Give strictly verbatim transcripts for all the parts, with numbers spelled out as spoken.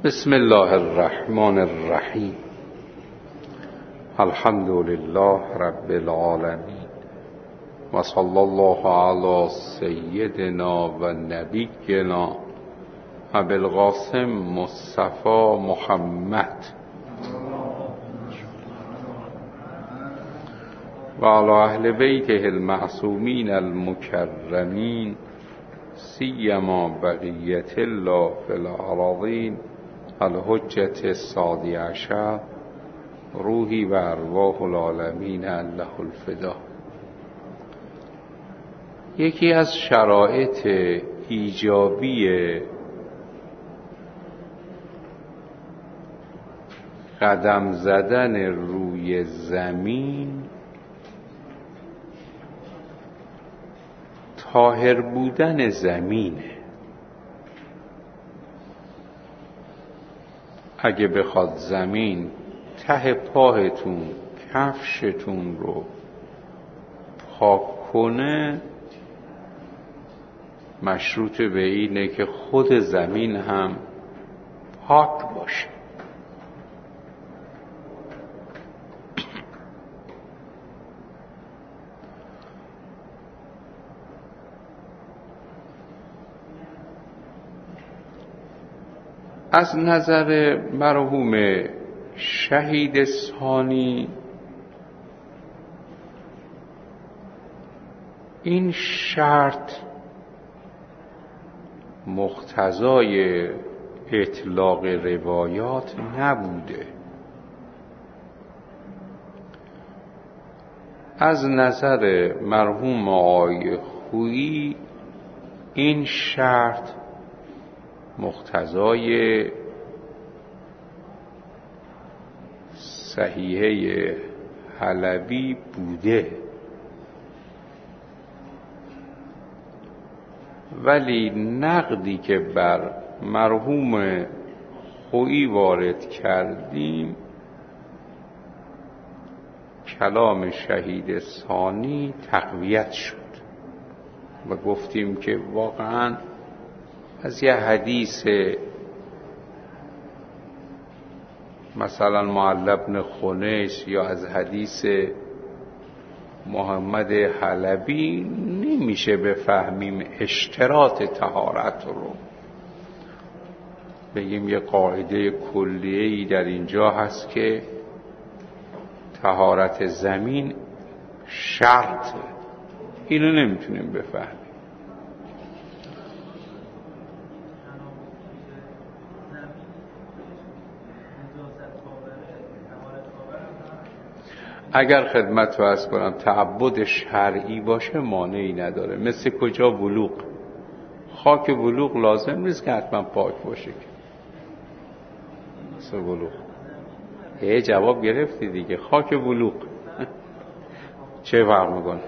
بسم الله الرحمن الرحیم. الحمد لله رب العالمین و صلی الله علی سیدنا و نبینا ابی القاسم مصطفی محمد و علی اهل بیته المعصومین المکرمین سیما بقیت الله فی الارضین الحجة الصادی عشر روحی و ارواح العالمین له الفدا. یکی از شرایط ایجابی قدم زدن روی زمین طاهر بودن زمینه. اگه بخواد زمین ته پاهتون کفشتون رو پاک کنه، مشروط به اینه که خود زمین هم پاک باشه. از نظر مرحوم شهید ثانی این شرط مقتضای اطلاق روایات نبوده. از نظر مرحوم آقای خویی این شرط مقتضای صحیحه حلبی بوده، ولی نقدی که بر مرحوم خویی وارد کردیم کلام شهید ثانی تقویت شد و گفتیم که واقعاً از یه حدیث مثلا معل بن خنیس یا از حدیث محمد حلبی نمیشه بفهمیم اشتراط طهارت رو. بگیم یه قاعده کلیه‌ای در اینجا هست که طهارت زمین شرطه، اینو نمیتونیم بفهمیم. اگر خدمت رو عرض کنم تعبد شرعی باشه مانعی نداره. مثل کجا؟ بلوغ. خاک بلوغ لازم نیست که حتما پاک باشه. مثل بلوغ. یه جواب گرفتی دیگه. خاک بلوغ چه فرق میکنه؟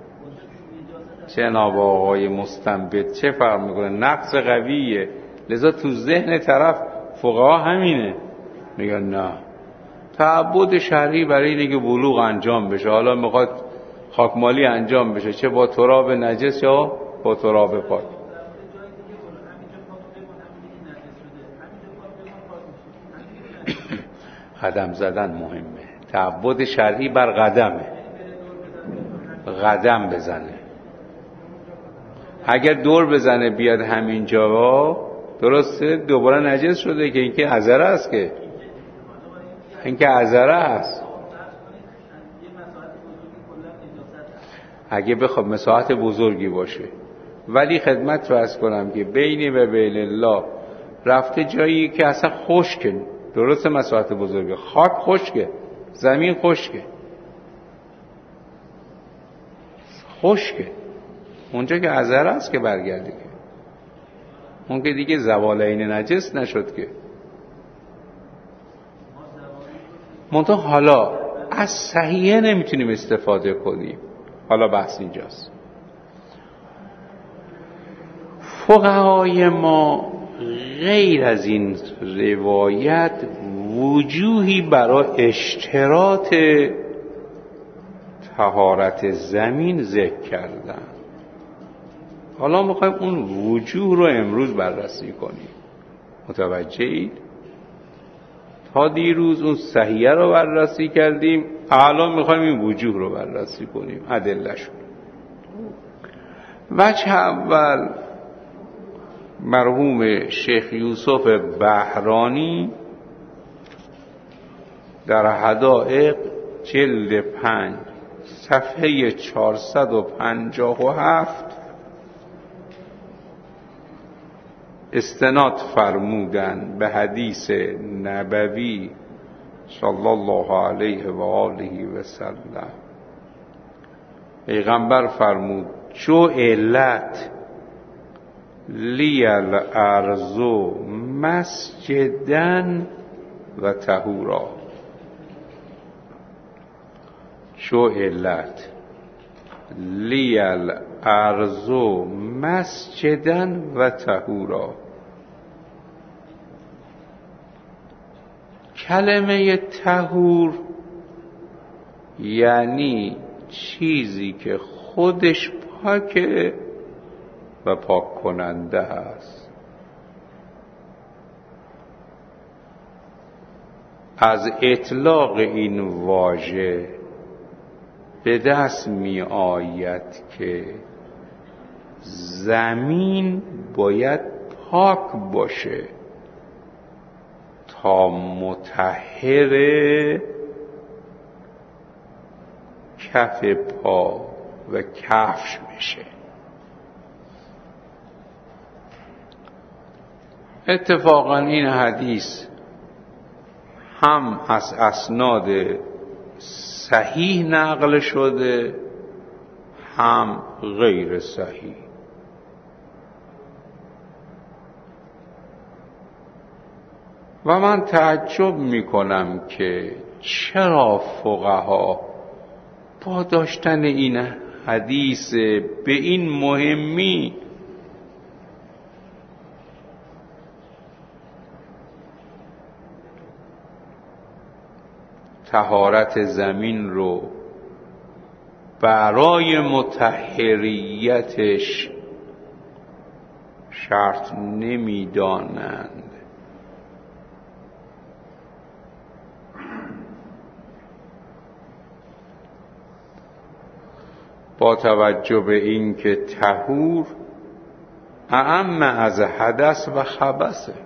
جناب آقای مستنبط چه فرق میکنه؟ نقص قویه. لذا تو ذهن طرف فقها همینه، میگن نه تعبد شرعی برای اینه که بلوغ انجام بشه. حالا میخواد خاکمالی انجام بشه، چه با تراب نجس یا با تراب پاک. قدم زدن مهمه. تعبد شرعی بر قدمه، قدم بزنه. اگر دور بزنه بیاد همینجا درسته دوباره نجس شده که اینکه عذره است، که این که عذره است. اگه بخواد مساحت بزرگی باشه، ولی خدمت رو عرض کنم که بینی و بین الله رفته جایی که اصلا خشکه. درسته مساحت بزرگه، خاک خشکه، زمین خشکه، خشکه. اونجا که عذره است که برگرده، که اون که دیگه زوال عین نجس نشد که. منتها حالا از صحیحه نمیتونیم استفاده کنیم. حالا بحث اینجاست. فقهای ما غیر از این روایت وجوهی برای اشتراط طهارت زمین ذکر کردن. حالا میخوایم اون وجوه رو امروز بررسی کنیم. متوجهید؟ تا دیروز اون صحیحه رو بررسی کردیم، الان میخوایم این وجوه رو بررسی کنیم، ادله‌شو. وجه اول مرحوم شیخ یوسف بهرانی در حدائق جلد پنج صفحه چهارصد و پنجاه و هفت استناد فرمودن به حدیث نبوی صلی الله علیه و آله و سلم. پیغمبر فرمود جعلت لی الارض مسجدا و طهورا. جعلت لی الارض مسجدا و طهورا. کلمه طهور یعنی چیزی که خودش پاکه و پاک کننده است. از اطلاق این واژه به دست می آید که زمین باید پاک باشه تا مطهر کف پا و کفش بشه. اتفاقا این حدیث هم از اسناد صحیح نقل شده هم غیر صحیح. و من تعجب میکنم که چرا فقها با داشتن این حدیث به این مهمی طهارت زمین رو برای مطهریتش شرط نمیدانند. با توجه به این که طهور اعم از حدث و خبثه.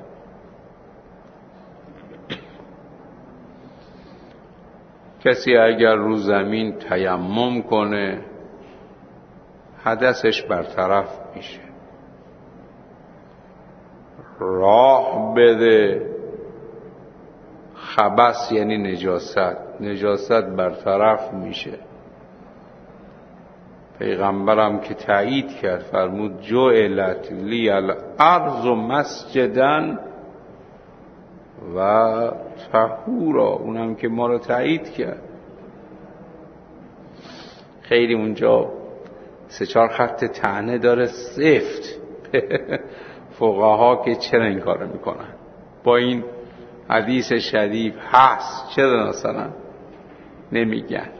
کسی اگر رو زمین تیمم کنه حدثش برطرف میشه، راه بده خبث یعنی نجاست، نجاست برطرف میشه. پیغمبرم که تایید کرد فرمود جعلت لی الارض مسجدا و طهورا، اونم که ما رو تایید کرد. خیلی اونجا سه چهار خط طعنه داره سفت فقها که چرا این کارو میکنن، با این حدیث شریف هست چرا مثلا نمیگن.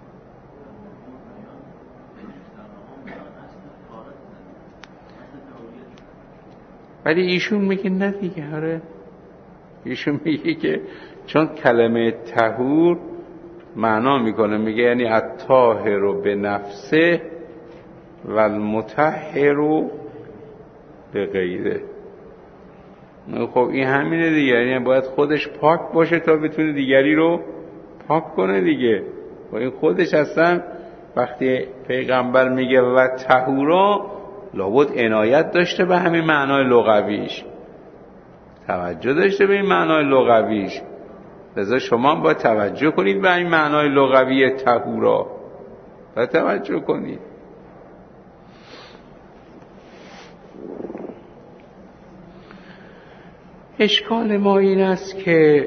ولی ایشون میگه نه دیگه. آره ایشون میگه که چون کلمه طهور معنا میکنه، میگه یعنی الطاهر به نفسه و المطهر به غیره. خب این همینه دیگه، یعنی باید خودش پاک باشه تا بتونه دیگری رو پاک کنه دیگه. و این خودش اصلا وقتی پیغمبر میگه و طهورا لابد عنایت داشته به همین معنای لغویش، توجه داشته به این معنای لغویش. لذا شما باید توجه کنید به این معنای لغوی طهورا، باید توجه کنید. اشکال ما این است که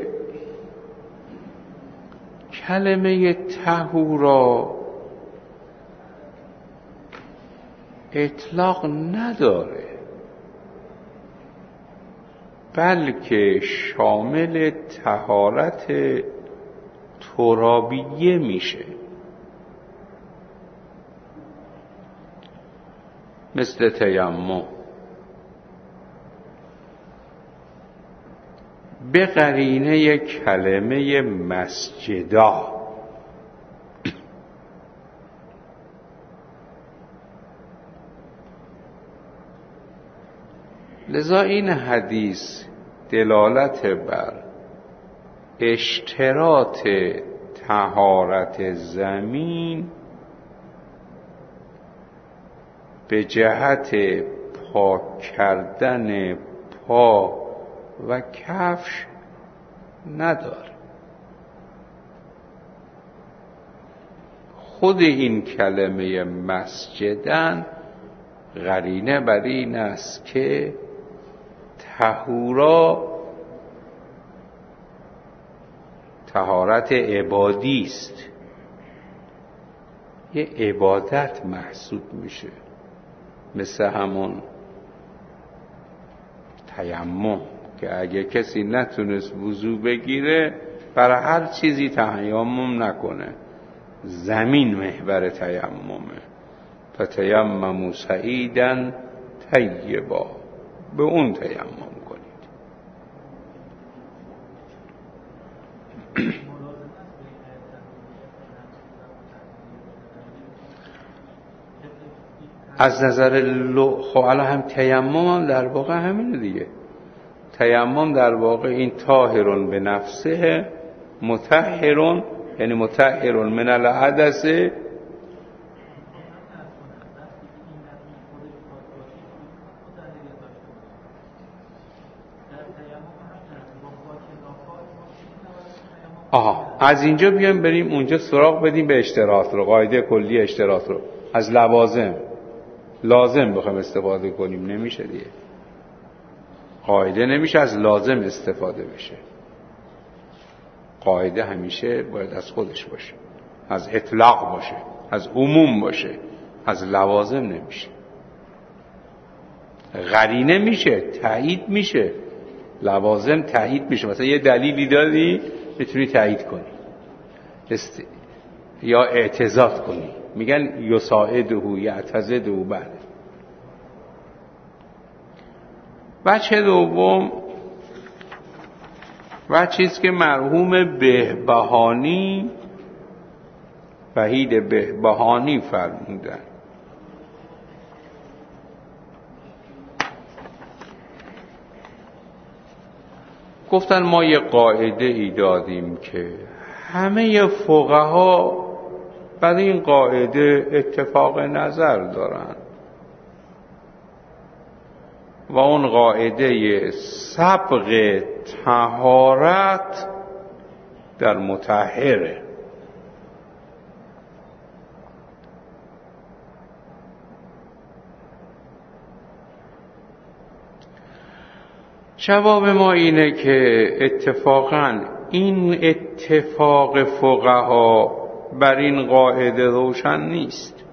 کلمه طهورا اطلاق نداره، بلکه شامل طهارت ترابیه میشه، مثل تیمم، به قرینه کلمه مسجدا. لذا این حدیث دلالت بر اشتراط طهارت زمین به جهت پاک کردن پا و کفش نداره. خود این کلمه مسجدن قرینه بر این است که طهورا طهارت عبادی است، یه عبادت محسوب میشه، مثل همون تیمم که اگه کسی نتونست وضو بگیره برای هر چیزی تیمم نکنه، زمین محور تیممه. فتیمموا صعیدا طیبا، به اون تیمم کنید. از نظر لو خب الان هم تیمم هم در واقع همینه دیگه. تیمم در واقع این طاهرون به نفسه، مطهرون یعنی مطهرون من الحدث. آها، از اینجا بیایم بریم اونجا سراغ بدیم به اشتراط رو، قاعده کلی اشتراط رو. از لوازم لازم بخوایم استفاده کنیم نمیشه دیگه، قاعده نمیشه از لازم استفاده بشه. قاعده همیشه باید از خودش باشه، از اطلاق باشه، از عموم باشه، از لوازم نمیشه. قرینه میشه، تایید میشه، لوازم تایید میشه. مثلا یه دلیلی دادی بتونی تایید کنی است... یا اعتضاد کنی، میگن یساعده یعتضده بعد. بچه دوم و چیز که مرحوم بهبهانی وحید بهبهانی فرمودن، گفتن ما یه قاعده ای دادیم که همه فقها بر این قاعده اتفاق نظر دارن و اون قاعده سبق طهارت در مطهره. جواب ما اینه که اتفاقاً این اتفاق فقها بر این قاعده روشن نیست،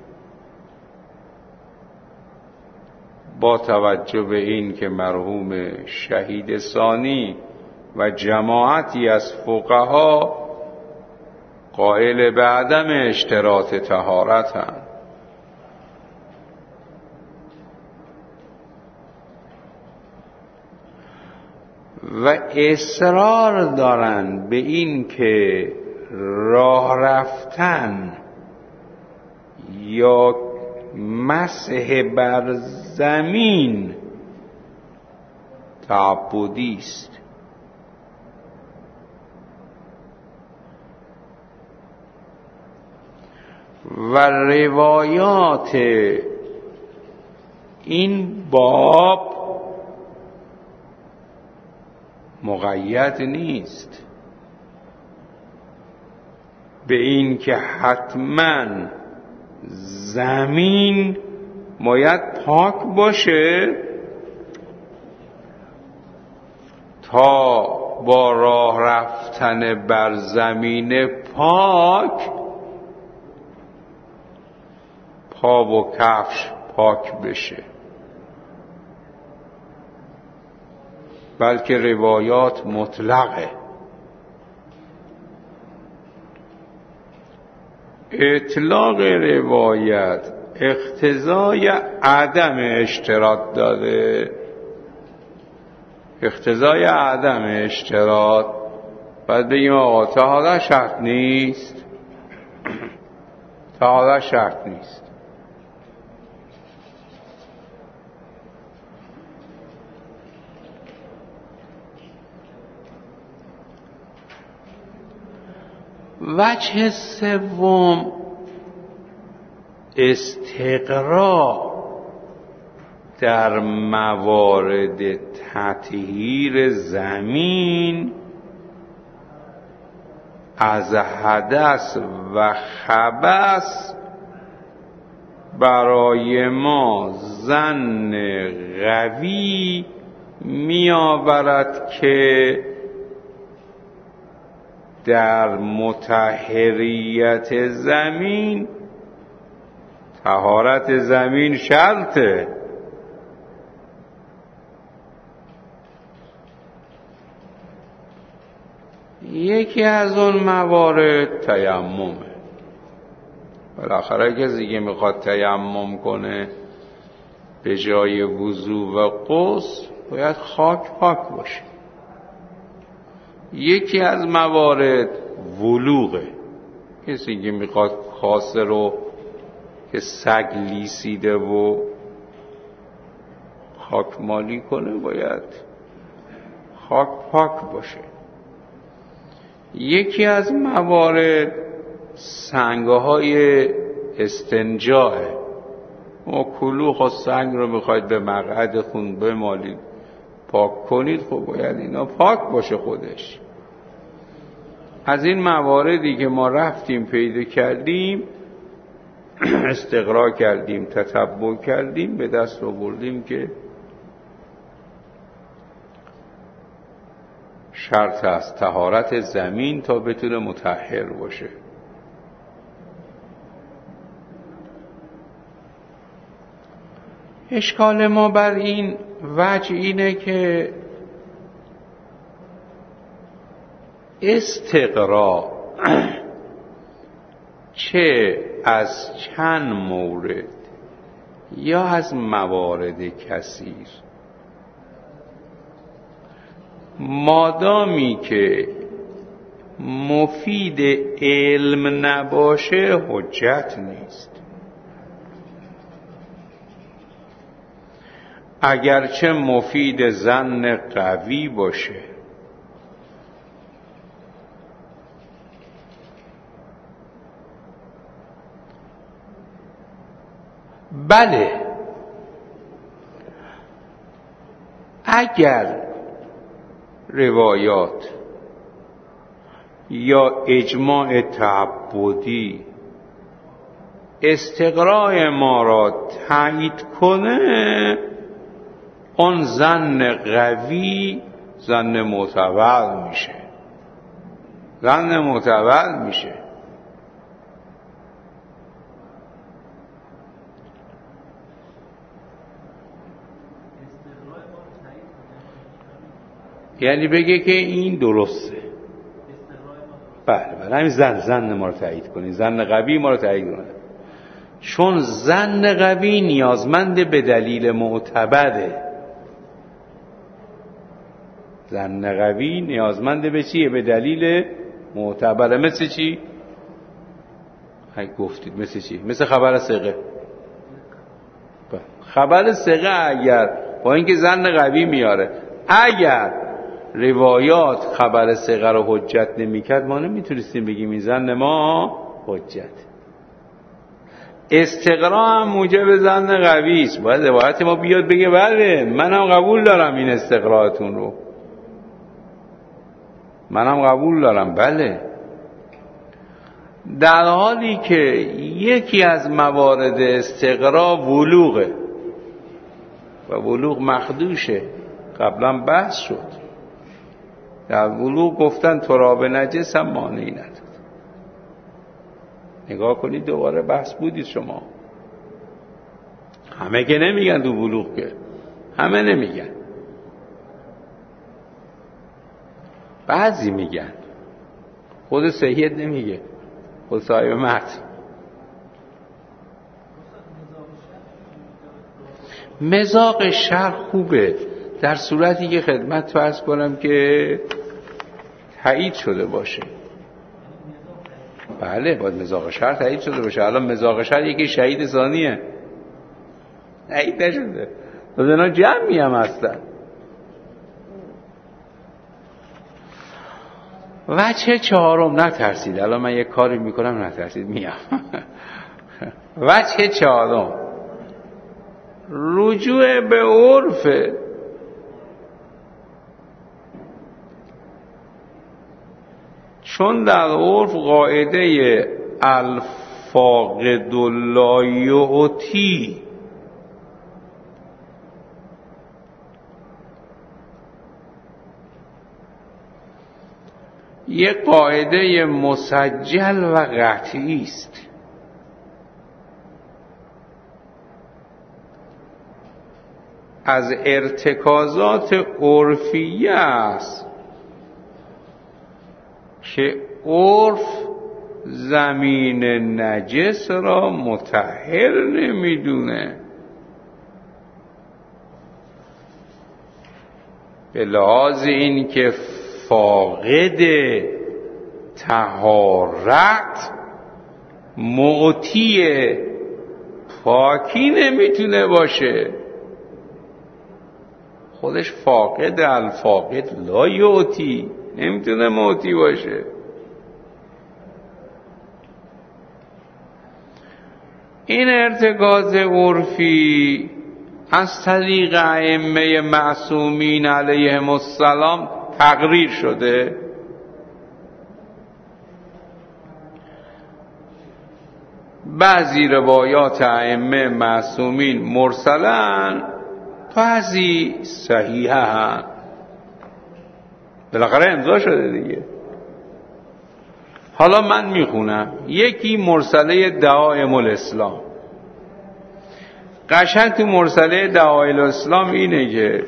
با توجه به این که مرحوم شهید ثانی و جماعتی از فقها قائل به عدم اشتراط طهارت هم. و اصرار دارن به این که راه رفتن یا مسح بر زمین تعبدی است. و روایات این باب مقید نیست به این که حتما زمین باید پاک باشه تا با راه رفتن بر زمین پاک پا و کفش پاک بشه، بلکه روایات مطلقه. اطلاق روایت اقتضای عدم اشتراط داره، اقتضای عدم اشتراط، باید بگیم آقا طهارت شرط نیست، طهارت شرط نیست. وجه سوم استقرا در موارد تطهیر زمین از حدث و خبث برای ما ظن قوی می آورد که در مطهریت زمین طهارت زمین شرطه. یکی از اون موارد تیممه. بالاخره کسی که میخواد تیمم کنه به جای وضو و غسل باید خاک پاک باشه. یکی از موارد ولوغه. کسی که میخواد کاسه رو که سگ لیسیده و خاکمالی کنه باید خاک پاک باشه. یکی از موارد سنگ‌های استنجاه. ما کلوخ و سنگ رو میخواید به مقعد خون بمالید پاک کنید، خب باید اینا پاک باشه خودش. از این مواردی که ما رفتیم پیدا کردیم، استقرا کردیم، تتبع کردیم، به دست آوردیم که شرط است طهارت زمین تا بتونه مطهر باشه. اشکال ما بر این وجه اینه که استقرا چه از چند مورد یا از موارد کثیر، مادامی که مفید علم نباشه حجت نیست. اگرچه مفید ظن قوی باشه. بله، اگر روایات یا اجماع تعبدی استقراء ما را تایید کنه، اون ظن قوی ظن معتبر میشه، ظن معتبر میشه. یعنی بگه که این درسته. بله بله، همین زن زن ما رو تایید کنید، زن قوی ما رو تایید کنید. چون زن قوی نیازمند به دلیل معتبره. زن قوی نیازمند به چیه؟ به دلیل معتبره. مثل چی؟ های گفتید مثل چی؟ مثل خبر ثقه. خبر ثقه اگر با اینکه زن قوی میاره، اگر روایات خبر ثقه رو حجت نمی‌کرد، ما نمیتونستیم بگیم این زن ما حجت. استقرا هم موجب زن قوی است. باید روایت ما بیاد بگه بله منم قبول دارم این استقراتون رو، منم قبول دارم. بله، در حالی که یکی از موارد استقرا ولوغه و ولوغ مخدوشه. قبلا بحث شد. در ولوغ گفتن تراب نجس هم مانعی نداد. نگاه کنید دوباره بحث بودید شما. همه که نمیگن تو ولوغ، که همه نمیگن، بعضی میگن. خود سید نمیگه، خود صاحب متن. مذاق شرح خوبه، در صورتی که خدمت فرض کنم که تایید شده باشه. بله باید مزاق شرع تایید شده باشه. الان مزاق شرع یکی شهید ثانیه تایید نشده، باز اینا جمعی هم هستن. وجه چهارم، نترسید الان من یک کاری میکنم نترسید میام. وجه چهارم رجوع به عرف. چون در عرف قاعده الفاقد لا یعطی یک قاعده مسجل و قطعی است. از ارتکازات عرفیه است که عرف زمین نجس را مطهر نمیدونه. به لحاظ این که فاقد طهارت معطی پاکی نمیتونه باشه. خودش فاقد الفاقد لا یعطی، نمیتونه معطی باشه. این ارتکاز عرفی از طریق ائمه معصومین علیهم السلام تقریر شده. بعضی روایات ائمه معصومین مرسلن، بعضی صحیحن. بالاخره امضا شده دیگه. حالا من میخونم. یکی مرسله دعائم الاسلام. قشنگ تو مرسله دعائم الاسلام اینه که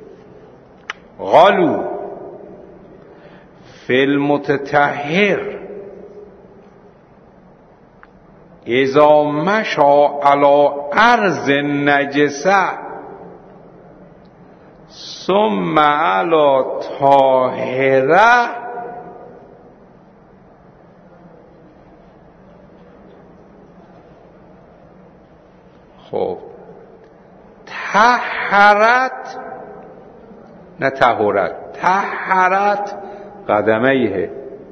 قالو فی المتطهر اذا مشى علی ارض نجسه ثم علی طاهره خب طهرت نه طهورت طهرت قدمیه.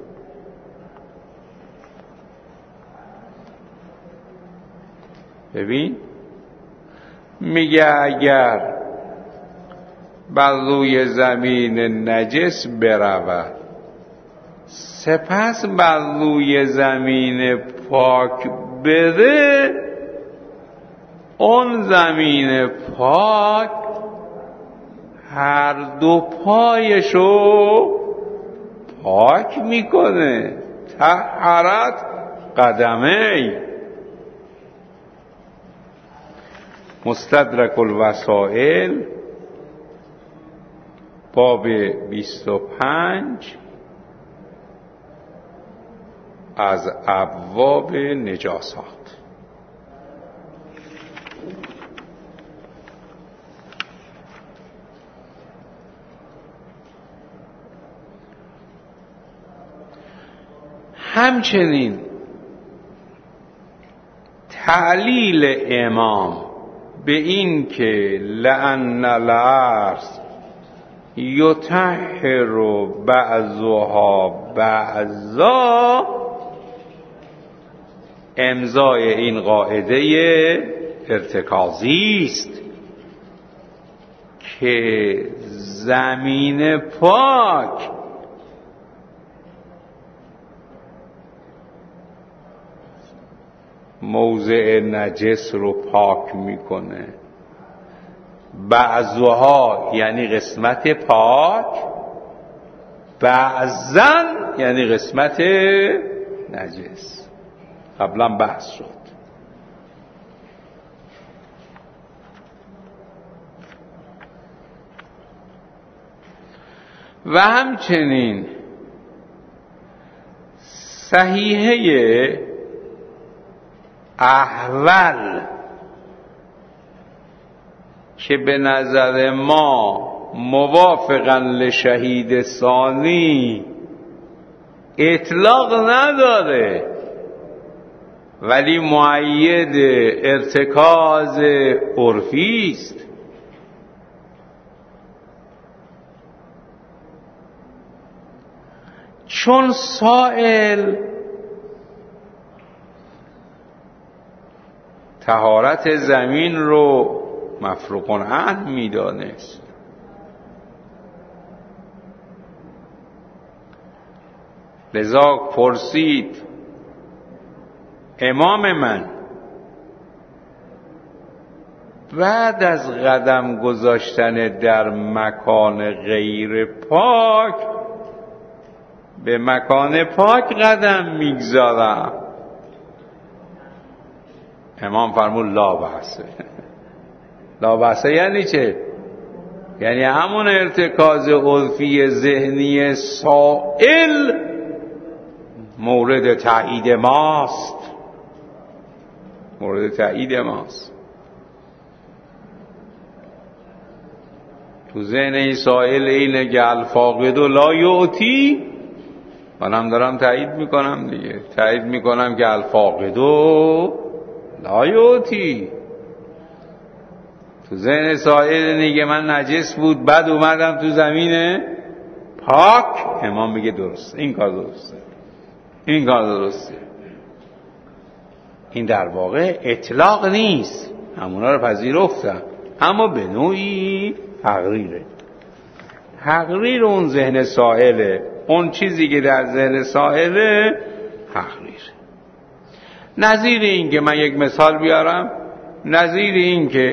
ببین میگه اگر بر روی زمین نجس برود سپس بر روی زمین پاک بره، اون زمین پاک هر دو پایشو پاک میکنه. طهرت قدمه. مستدرک الوسائل باب بیست و پنج از ابواب نجاسات. همچنین تعلیل امام به این که لأن الارض یطهر بعضها بعضا، امضای این قاعده ارتکازی است که زمین پاک موضع نجس رو پاک میکنه. بعضها یعنی قسمت پاک، بعضن یعنی قسمت نجس. قبلا بحث شد. و همچنین صحیحه احول که به نظر ما موافقا لشهید ثانی اطلاق نداره، ولی مؤید ارتکاز عرفی است. چون سائل طهارت زمین رو مفروغ عنه میدانست، لذا پرسید امام من بعد از قدم گذاشتن در مکان غیر پاک به مکان پاک قدم میگذارم؟ امام فرمود لا بحثه. لا بحثه یعنی چه؟ یعنی همون ارتکاز عرفی ذهنی سائل مورد تایید ماست، مورد تایید ماست. تو ذهن این سائل اینه که الفاقد و لا یعطی، منم دارم تایید میکنم دیگه، تایید میکنم که الفاقد و لا یعطی. تو ذهن سائل اینه که من نجس بود بعد اومدم تو زمین پاک. امام میگه درسته، این کار درسته، این کار درسته. این در واقع اطلاق نیست، همونا رو پذیرفتم، اما به نوعی تغییره، تغییر اون ذهن سائله، اون چیزی که در ذهن سائله تغییر. نظیر این که من یک مثال بیارم، نظیر این که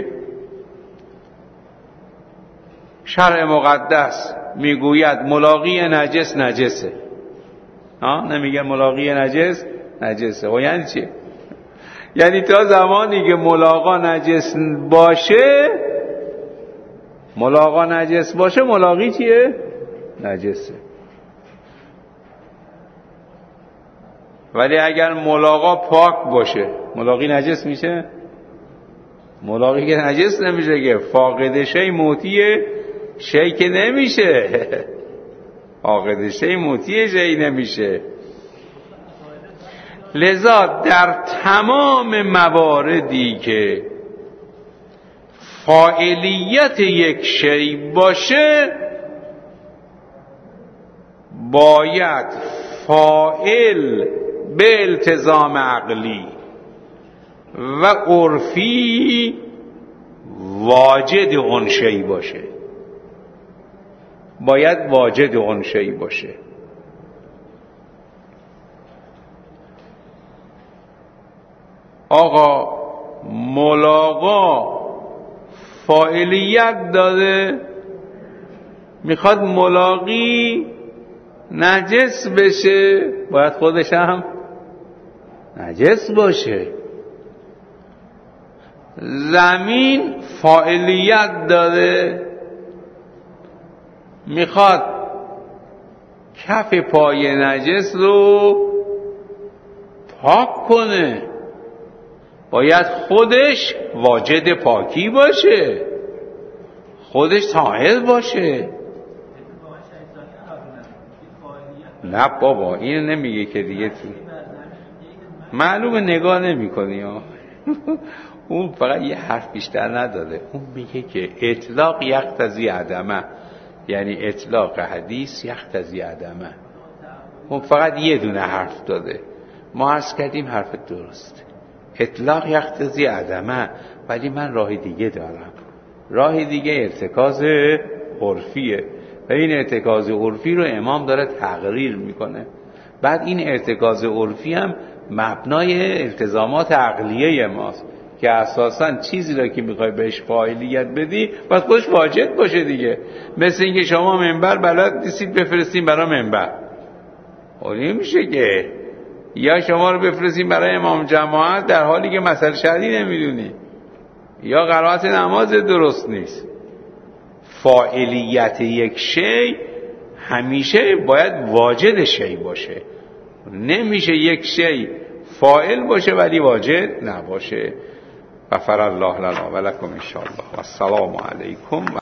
شرع مقدس میگوید ملاقی نجس نجسه، ها نمیگه ملاقی نجس نجسه. و یعنی چی؟ یعنی تا زمانی که ملاقا نجس باشه، ملاقا نجس باشه، ملاقی چیه؟ نجسه. ولی اگر ملاقا پاک باشه ملاقی نجس میشه؟ ملاقی که نجس نمیشه که، فاقد شی موتی شی که نمیشه، فاقد شی موتی شی نمیشه. لذا در تمام مواردی که فاعلیت یک شی باشه باید فاعل به التزام عقلی و عرفی واجد اون شی باشه، باید واجد اون شی باشه. آقا ملاقا فاعلیت داده، میخواد ملاقی نجس بشه، باید خودش هم نجس باشه. زمین فاعلیت داده، میخواد کف پای نجس رو پاک کنه، باید خودش واجد پاکی باشه، خودش طاهر باشه. نه بابا این نمیگه که دیگه، تو معلومه نگاه نمی کنی ها. اون فقط یه حرف بیشتر نداده، اون میگه که اطلاق یقتضی عدمه، یعنی اطلاق حدیث یقتضی عدمه. اون فقط یه دونه حرف داده، ما عرض کردیم حرف درست، اطلاق یقتضی عدمه، ولی من راه دیگه دارم، راه دیگه ارتکاز عرفیه و این ارتکاز عرفی رو امام داره تقریر میکنه. بعد این ارتکاز عرفی هم مبنای التزامات عقلیه ماست که اساساً چیزی را که میخوای بهش فاعلیت بدی باید خودش واجد باشه دیگه. مثل اینکه شما منبر بلد نیستید بفرستین برای منبر، اون میشه که یا شما رو بفرستین برای امام جماعت در حالی که مسئله شرعی نمیدونی، یا قرائت نماز درست نیست. فاعلیت یک شی همیشه باید واجد شی باشه، نمیشه یک شی فاعل باشه ولی واجد نباشه. غفر الله لنا و لکم ان شاء الله و السلام علیکم.